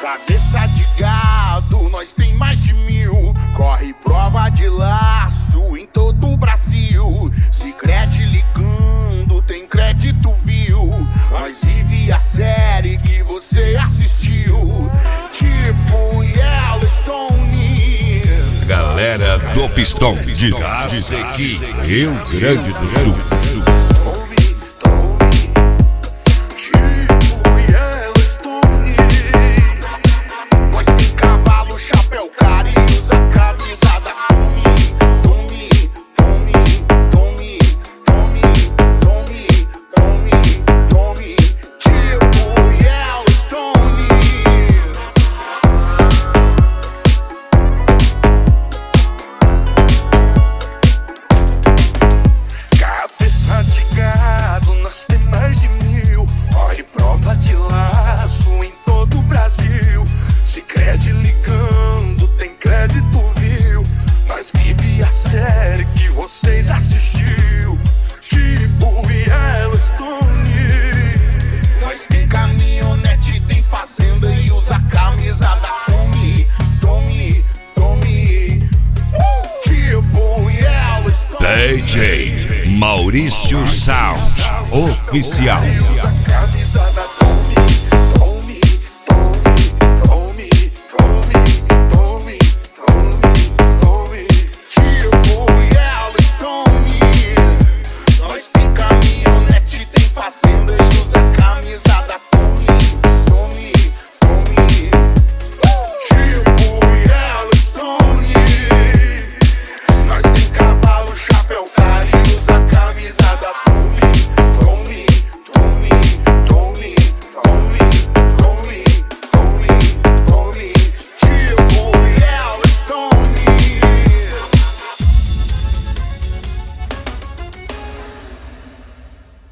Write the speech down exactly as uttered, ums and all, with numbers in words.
Cabeça de gado, nós tem mais de mil. Corre prova de laço em todo o Brasil. Se crede ligando, tem crédito, viu? Nós vive a série que você assistiu, tipo Yellowstone. Galera do Pistão de Cacequi, Rio Grande do Sul. Nós tem mais de mil, corre prova de laço em todo o Brasil. Se crede ligando, tem crédito, viu? Nós vive a série que vocês assistiu, tipo Yellowstone. Nós tem caminhonete, tem fazenda e usa camisa da Tommy, Tommy, Tommy, uh! Tipo Yellowstone. D J Maurício Sound Oficial. Usa camisa da